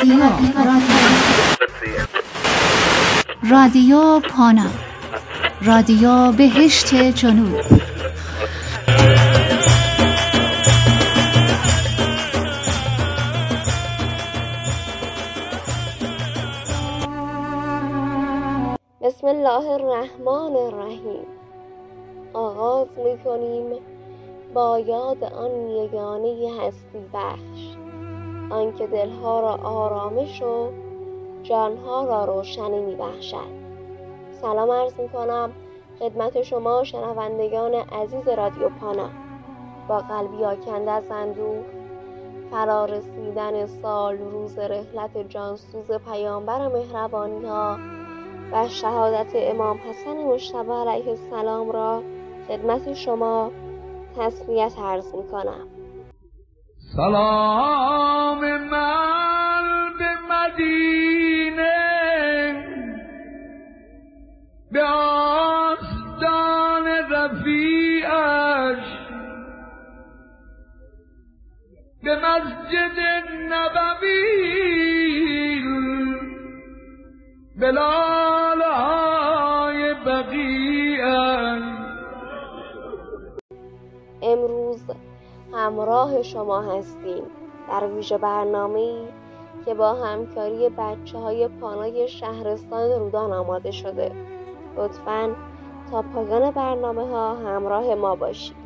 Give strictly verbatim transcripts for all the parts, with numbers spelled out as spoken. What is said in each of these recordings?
رادیو رادیو پانا، رادیو بهشت جنوب. بسم الله الرحمن الرحیم. آغاز می‌کنیم با یاد آن یگانه هستی بخش، آنکه دلها را آرامش و جانها را روشنی می‌بخشد. سلام عرض می‌کنم خدمت شما شنوندگان عزیز رادیو پانا. با قلبی آکنده از اندوه فرارسیدن سال روز رحلت جانسوز پیامبر مهربانی‌ها و شهادت امام حسن مجتبی علیه السلام را خدمت شما تسلیت عرض می کنم. سلام من به مدینه، به آستان رفیعش، به مسجد نبوی، به لاله‌های بقیعش. امروز همراه شما هستیم در ویژه برنامه‌ای که با همکاری بچه‌های پانای شهرستان رودان آماده شده. لطفاً تا پایان برنامه‌ها همراه ما باشید.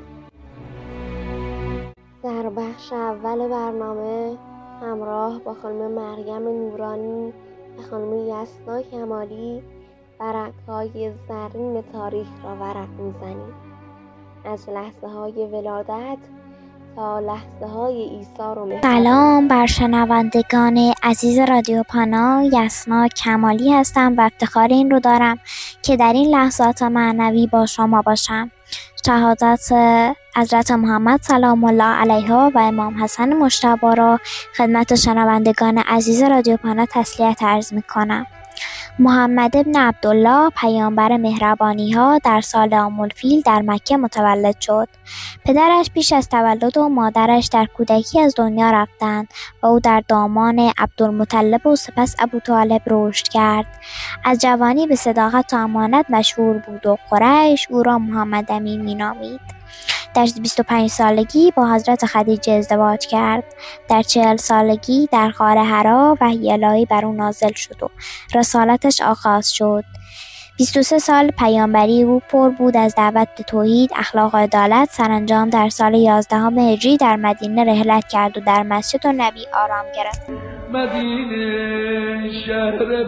در بخش اول برنامه همراه با خانم مریم نورانی و خانم یسنا کمالی ورق‌های زرین تاریخ را ورق می‌زنیم. از لحظه های ولادت تا لحظه های ایثار و مهربانی. سلام بر شنوندگان عزیز رادیو پانا، یسنا کمالی هستم و افتخار این رو دارم که در این لحظات معنوی با شما باشم. شهادت حضرت محمد سلام الله علیه و امام حسن مجتبی را خدمت شنوندگان عزیز رادیو پانا تسلیت عرض می کنم. محمد ابن عبدالله پیامبر مهربانی ها در سال عام الفیل در مکه متولد شد. پدرش پیش از تولد و مادرش در کودکی از دنیا رفتند و او در دامان عبدالمطلب و سپس ابوطالب رشد کرد. از جوانی به صداقت و امانت مشهور بود و قریش او را محمد امین مینامید. در بیست و پنج سالگی با حضرت خدیجه ازدواج کرد. در چهل سالگی در غار حرا وحی الهی بر او نازل شد و رسالتش آغاز شد. بیست و سه سال پیامبری او پر بود از دعوت به توحید، اخلاق و عدالت. سرانجام در سال یازدهم هجری در مدینه رحلت کرد و در مسجد نبی آرام گرفت. مدینه شهر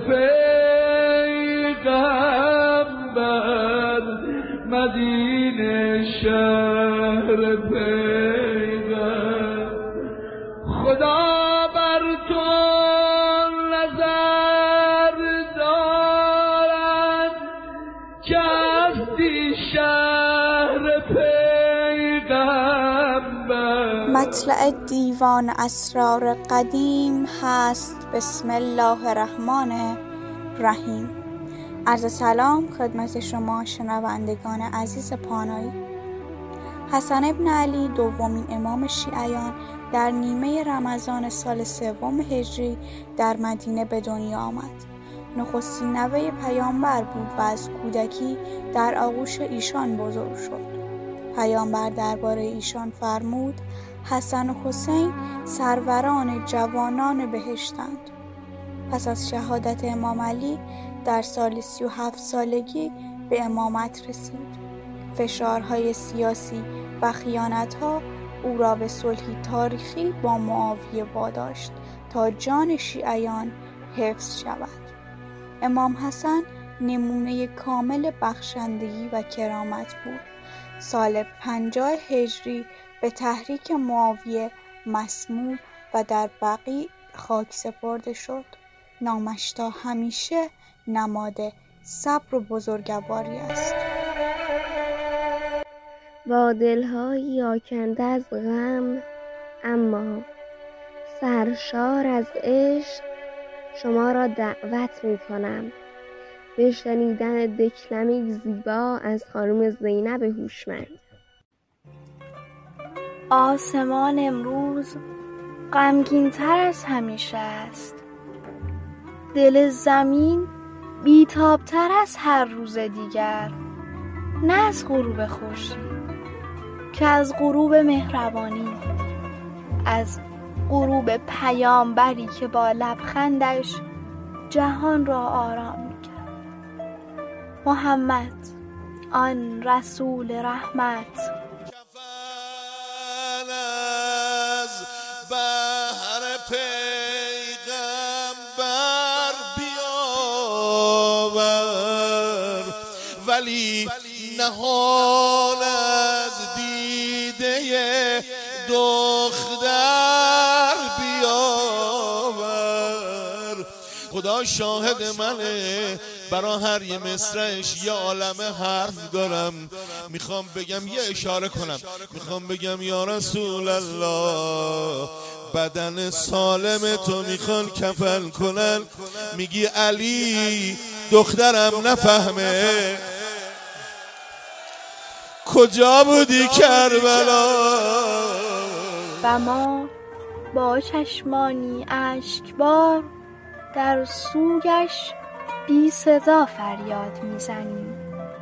پیغمبر، مدینه شهر پیغمبر. خدا بر تو نظر دارد که هستی شهر پیغمبر. مطلع دیوان اسرار قدیم هست بسم الله الرحمن الرحیم. عرض سلام خدمت شما شنوندگان عزیز پانایی. حسن ابن علی دومین امام شیعیان در نیمه رمضان سال سوم هجری در مدینه به دنیا آمد. نخستین نوه پیامبر بود و از کودکی در آغوش ایشان بزرگ شد. پیامبر درباره ایشان فرمود حسن و حسین سروران جوانان بهشتند. پس از شهادت امام علی در سال سی و هفت سالگی به امامت رسید. فشارهای سیاسی و خیانتها او را به صلحی تاریخی با معاویه واداشت تا جان شیعیان حفظ شود. امام حسن نمونه کامل بخشندگی و کرامت بود. سال پنجاه هجری به تحریک معاویه مسموم و در بقیع خاک سپرده شد. نامش تا همیشه نماد صبر و بزرگواری است. با دلهایی آکنده از غم اما سرشار از عشق شما را دعوت می کنم به شنیدن دکلمه‌ای زیبا از خانم زینب هوشمند. آسمان امروز غمگین‌تر از همیشه است. دل زمین بیتابتر از هر روز دیگر، نه از غروب خورشید که از غروب مهربانی، از غروب پیامبری که با لبخندش جهان را آرام می‌کرد. محمد آن رسول رحمت، کفن از بهر پیغمبر بیاور، ولی نهان از دیده دختر بیاور. خدا شاهد منه، برا هر یه مصرعش یه عالم حرف دارم. میخوام بگم یه اشاره کنم، میخوام بگم یا رسول الله، بدن سالم تو میخوان کفن کنن، میگی علی دخترم نفهمه. کجا بودی کربلا؟ و ما با چشمانی اشکبار در سوگش بی صدا فریاد میزنیم.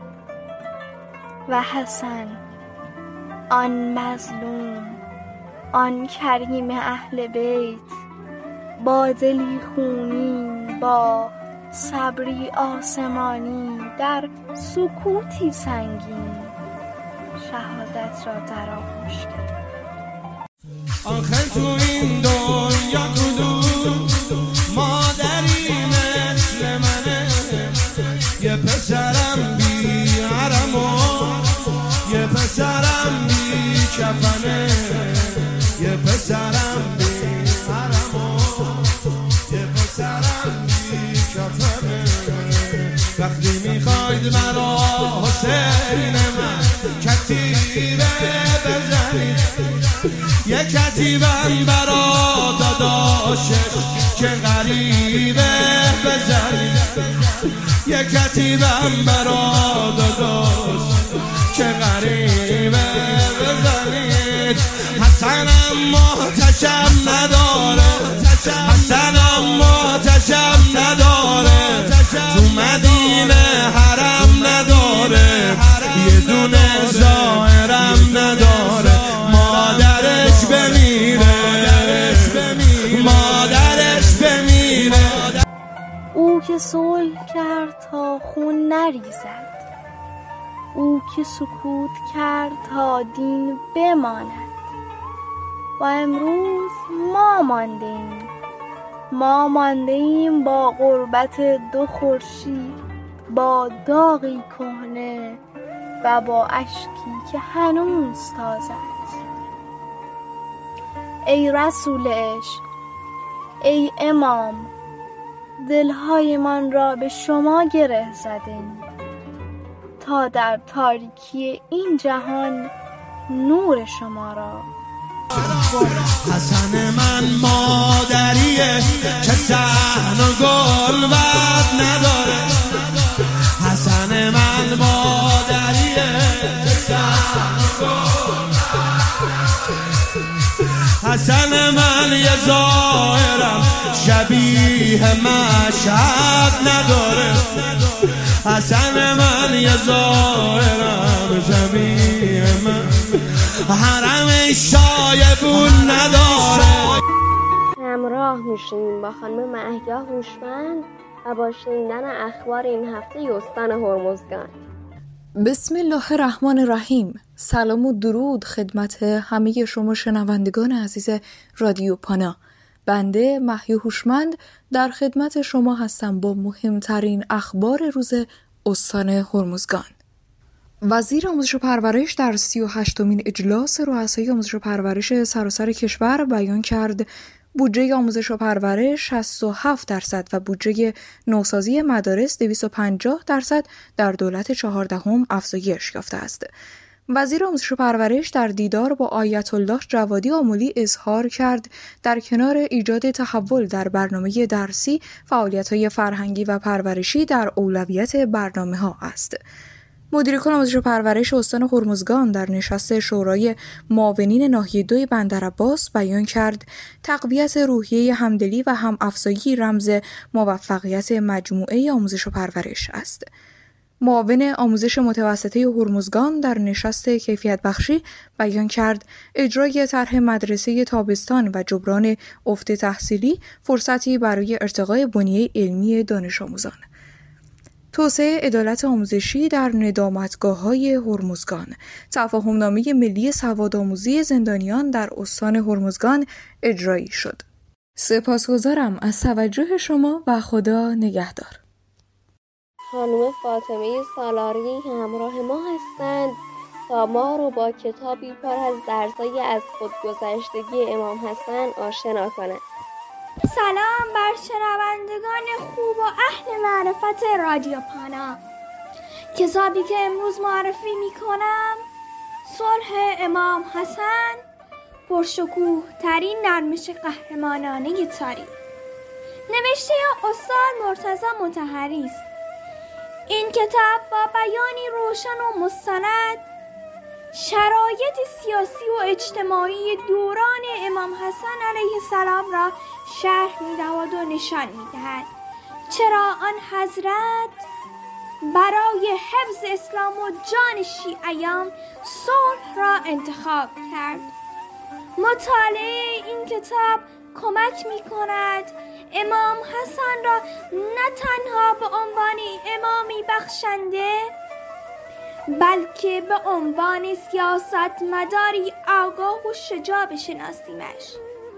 و حسن آن مظلوم، آن کریم اهل بیت، با دلی خونین، با صبری آسمانی، در سکوتی سنگین شهادت را در آغوش کرد. آخه تو این دنیا کدوم مادری مثل منه؟ یه پسرم بی حرم و یه پسرم بی کفنه، یه پسرم بی حرم و یه پسرم بی کفنه. وقتی میخواید مرا حسین من کتیبه بزنید، یه کتیبم برا داداشش که غریبه بزنید، یه کتیبم برا داداش که غریبه بزنید. حسنم محتشم نداره، حسنم محتشم نداره، تو مدینه حرم نداره، یه دونه ظاهرم نداره. مادرش بمیره، مادرش بمیره. او که صلح کرد تا خون نریزد، او که سکوت کرد تا دین بماند. و امروز ما مانده ایم، ما مانده ایم با غربت دو خورشید، با داغی کهنه و با اشکی که هنوز تازه است. ای رسول عشق، ای امام، دلهایمان را به شما گره زدیم تا در تاریکی این جهان نور شما را. حسن من مادریه که صحن و گلبد نداره، حسن من مادریه که صحن و حسن من یه ظاهرم شبیه مشهد نداره، حسن من یه ظاهرم شبیه من حرم شایبون نداره. همراه میشیم با خانم مهیا هوشمند و با شنیدن اخبار این هفته استان هرمزگان. بسم الله الرحمن الرحیم. سلام و درود خدمت همه شما شنوندگان عزیز رادیو پانا. بنده مهیا هوشمند در خدمت شما هستم با مهمترین اخبار روز استان هرمزگان. وزیر آموزش و پرورش در سی و هشتمین اجلاس رؤسای آموزش و پرورش سراسر کشور بیان کرد بودجه آموزش و پرورش شصت و هفت درصد و بودجه نوسازی مدارس دویست و پنجاه درصد در دولت چهاردهم افزایش یافته است. وزیر آموزش و پرورش در دیدار با آیت الله جوادی آملی اظهار کرد در کنار ایجاد تحول در برنامه درسی، فعالیت‌های فرهنگی و پرورشی در اولویت برنامه‌ها است. مدیر کل آموزش و پرورش استان هرمزگان در نشست شورای معاونین ناحیه دو بندرعباس بیان کرد تقویت روحیه همدلی و هم افزایی رمز موفقیت مجموعه آموزش و پرورش است. معاون آموزش متوسطه هرمزگان در نشست کیفیت بخشی بیان کرد اجرای طرح مدرسه تابستان و جبران افت تحصیلی فرصتی برای ارتقای بنیه علمی دانش آموزان. توسعه عدالت آموزشی در ندامتگاه‌های هرمزگان، تفاهم‌نامه ملی سوادآموزی زندانیان در استان هرمزگان اجرایی شد. سپاسگزارم از توجه شما و خدا نگهدار. خانم فاطمه سالاری همراه ما هستند تا ما رو با کتابی پر از درسای از خودگذشتگی امام حسن آشنا کنند. سلام بر شنوندگان خوب و اهل معرفت رادیو پانا. کتابی که امروز معرفی می کنم صلح امام حسن، پرشکوه ترین نرمش قهرمانانه تاریخ، نوشته استاد مرتضی مطهری است. این کتاب با بیانی روشن و مستند شرایط سیاسی و اجتماعی دوران امام حسن علیه السلام را شرح می‌دهد و نشان می‌دهد چرا آن حضرت برای حفظ اسلام و جان شیعیان صلح را انتخاب کرد. مطالعه این کتاب کمک می‌کند امام حسن را نه تنها به عنوان امامی بخشنده بلکه به عنوان سیاستمداری آگاه و شجاع بشناسیمش.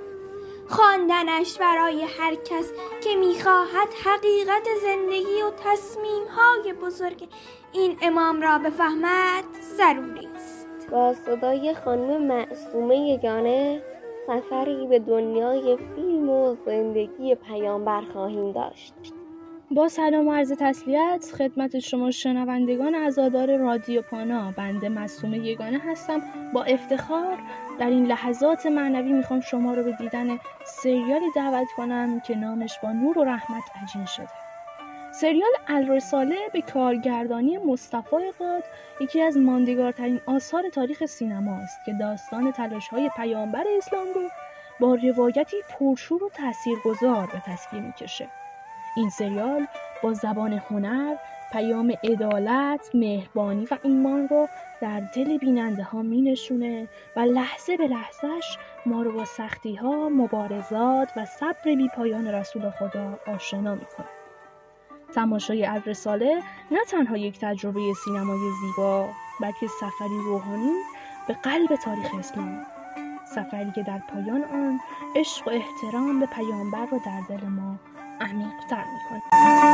خواندنش برای هر کس که می‌خواهد حقیقت زندگی و تصمیم‌های بزرگ این امام را بفهمد ضروری است. با صدای خانم معصومه یگانه سفری به دنیای فیلم و زندگی پیامبر خواهیم داشت. با سلام و عرض تسلیت خدمت شما شنوندگان عزادار رادیو پانا، بنده معصومه یگانه هستم. با افتخار در این لحظات معنوی میخوام شما رو به دیدن سریالی دعوت کنم که نامش با نور و رحمت عجین شده. سریال الرساله به کارگردانی مصطفی قاد یکی از ماندگارترین آثار تاریخ سینما است که داستان تلاش‌های پیامبر اسلام رو با روایتی پرشور و تاثیرگذار به تصویر می‌کشه. این سریال با زبان هنر پیام عدالت، مهربانی و ایمان رو در دل بیننده ها می نشونه و لحظه به لحظهش ما رو با سختی ها، مبارزات و صبر بی پایان رسول خدا آشنا می کنه. تماشای الرساله نه تنها یک تجربه سینمای زیبا بلکه سفری روحانی به قلب تاریخ اسلام، سفری که در پایان آن عشق و احترام به پیامبر رو در دل ما عمیق‌تر می‌کنه.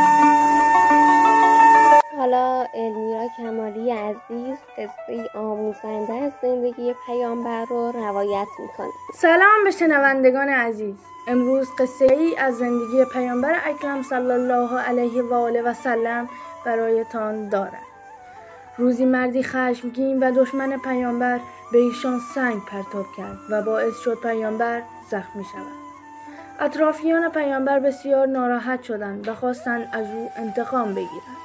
حالا المیرا کمالی عزیز قصه آموزنده از زندگی پیامبر رو روایت می‌کنه. سلام به شنوندگان عزیز. امروز قصه ای از زندگی پیامبر اکرم صلی الله علیه و آله و سلم برایتان دارم. روزی مردی خشمگین و دشمن پیامبر به ایشان سنگ پرتاب کرد و باعث شد پیامبر زخمی شود. اطرافیان پیامبر بسیار ناراحت شدند و خواستند از او انتقام بگیرند.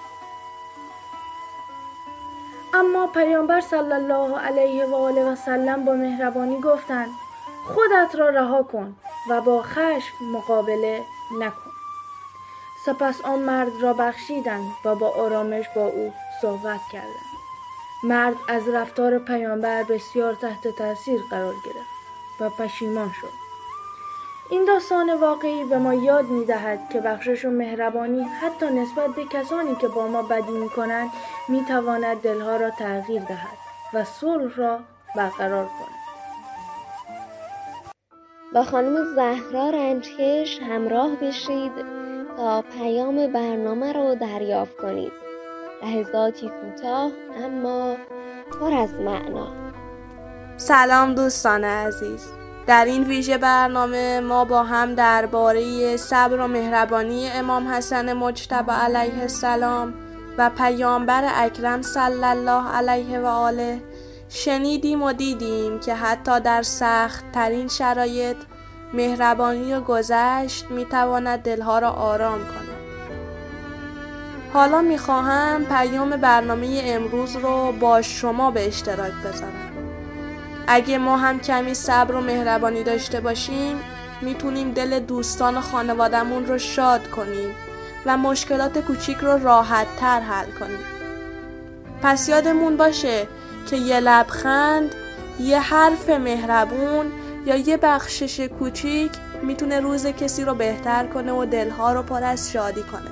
اما پیامبر صلی الله علیه و آله و سلم با مهربانی گفتند خودت را رها کن و با خشم مقابله نکن. سپس آن مرد را بخشیدند و با آرامش با او صحبت کردند. مرد از رفتار پیامبر بسیار تحت تاثیر قرار گرفت و پشیمان شد. این داستان واقعی به ما یاد می‌دهد که بخشش و مهربانی حتی نسبت به کسانی که با ما بدی می‌کنند می‌تواند دلها را تغییر دهد و صلح را برقرار کند. با خانم زهرا رنجکش همراه بشید تا پیام برنامه رو دریافت کنید. لحظاتی کوتاه اما پر از معنا. سلام دوستان عزیز. در این ویژه برنامه ما با هم درباره صبر و مهربانی امام حسن مجتبی علیه السلام و پیامبر اکرم صلی الله علیه و آله شنیدیم و دیدیم که حتی در سخت ترین شرایط مهربانی و گذشت میتواند دلها را آرام کند. حالا میخواهم پیام برنامه امروز رو با شما به اشتراک بذارم. اگه ما هم کمی صبر و مهربانی داشته باشیم میتونیم دل دوستان و خانوادمون رو شاد کنیم و مشکلات کوچیک رو راحت تر حل کنیم. پس یادمون باشه که یه لبخند، یه حرف مهربون یا یه بخشش کوچیک میتونه روز کسی رو بهتر کنه و دلها رو پر از شادی کنه.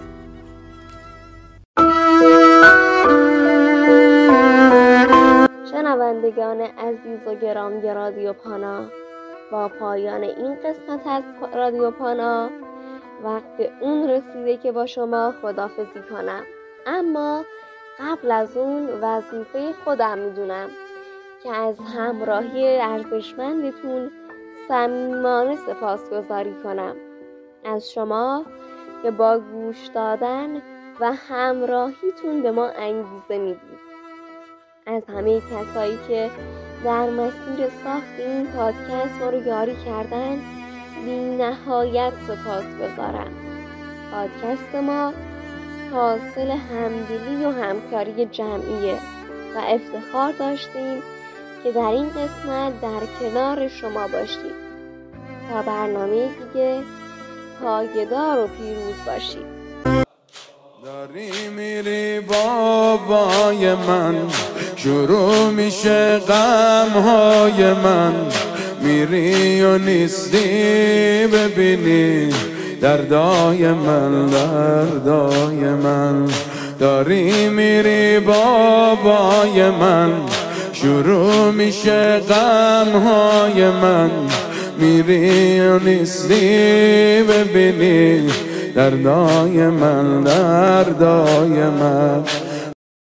شنوندگان عزیز و گرامی رادیو پانا، با پایان این قسمت از رادیو پانا وقت اون رسیده که با شما خداحافظی کنم. اما قبل از اون وظیفه خودم میدونم که از همراهی ارزشمندتون صمیمانه سپاسگزاری کنم. از شما که با گوش دادن و همراهیتون به ما انگیزه میدید. از همه کسایی که در مسیر ساخت این پادکست ما رو یاری کردن بی نهایت سپاسگزارم. پادکست ما حاصل همدلی و همکاری جمعیه و افتخار داشتیم که در این قسمت در کنار شما باشیم. تا برنامه دیگه پایدار و پیروز باشید. داری میری بابای من، شروع میشه غمهای من، میری و نیستی ببینی دردای من، دردای من. داری میری بابای من، شروع میشه غمهای من، میری و نیستی ببینی دردای من، دردای من.